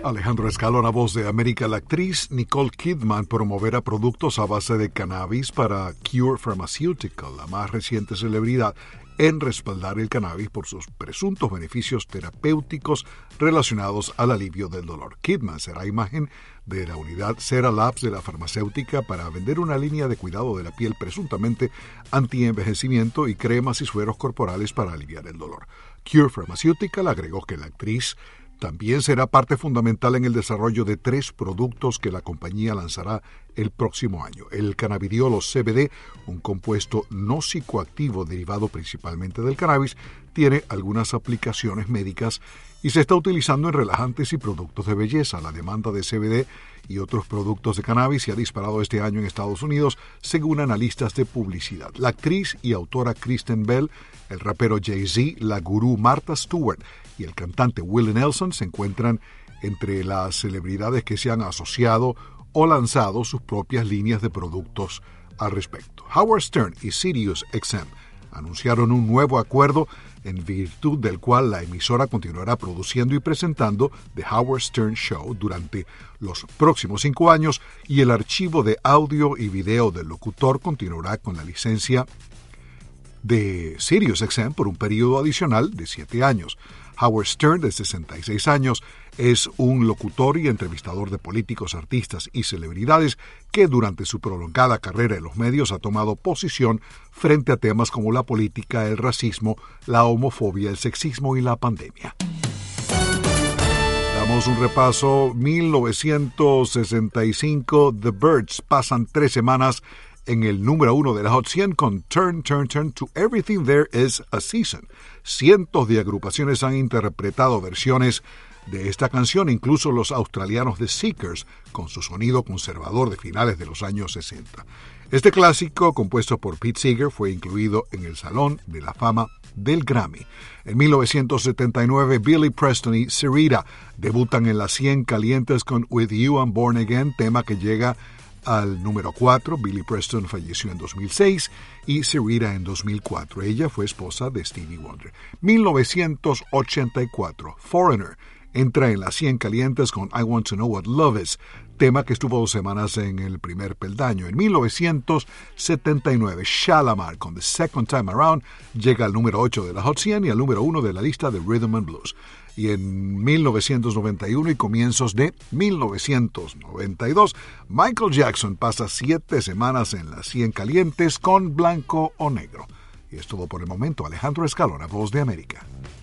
Alejandro Escalona, Voz de América. La actriz Nicole Kidman promoverá productos a base de cannabis para Cure Pharmaceutical, la más reciente celebridad en respaldar el cannabis por sus presuntos beneficios terapéuticos relacionados al alivio del dolor. Kidman será imagen de la unidad Cera Labs de la farmacéutica para vender una línea de cuidado de la piel presuntamente anti-envejecimiento y cremas y sueros corporales para aliviar el dolor. Cure Pharmaceutical agregó que la actriz también será parte fundamental en el desarrollo de 3 productos que la compañía lanzará el próximo año. El cannabidiol o CBD, un compuesto no psicoactivo derivado principalmente del cannabis, tiene algunas aplicaciones médicas y se está utilizando en relajantes y productos de belleza. La demanda de CBD y otros productos de cannabis se ha disparado este año en Estados Unidos, según analistas de publicidad. La actriz y autora Kristen Bell, el rapero Jay-Z, la gurú Martha Stewart y el cantante Willie Nelson se encuentran entre las celebridades que se han asociado o lanzado sus propias líneas de productos al respecto. Howard Stern y SiriusXM anunciaron un nuevo acuerdo en virtud del cual la emisora continuará produciendo y presentando The Howard Stern Show durante los próximos 5 años y el archivo de audio y video del locutor continuará con la licencia de SiriusXM por un periodo adicional de 7 años. Howard Stern, de 66 años, es un locutor y entrevistador de políticos, artistas y celebridades que durante su prolongada carrera en los medios ha tomado posición frente a temas como la política, el racismo, la homofobia, el sexismo y la pandemia. Damos un repaso. 1965, The Byrds pasan 3 semanas en el número 1 de la Hot 100 con Turn, Turn, Turn to Everything There Is a Season. Cientos de agrupaciones han interpretado versiones de esta canción, incluso los australianos The Seekers, con su sonido conservador de finales de los años 60. Este clásico, compuesto por Pete Seeger, fue incluido en el Salón de la Fama del Grammy. En 1979, Billy Preston y Syreeta debutan en las 100 calientes con With You I'm Born Again, tema que llega al número 4. Billy Preston falleció en 2006 y Syreeta en 2004. Ella fue esposa de Stevie Wonder. 1984, Foreigner entra en las 100 calientes con I Want to Know What Love Is, tema que estuvo 2 semanas en el primer peldaño. En 1979, Shalamar con The Second Time Around llega al número 8 de la Hot 100 y al número 1 de la lista de Rhythm and Blues. Y en 1991 y comienzos de 1992, Michael Jackson pasa 7 semanas en las 100 calientes con Blanco o Negro. Y es todo por el momento. Alejandro Escalona, Voz de América.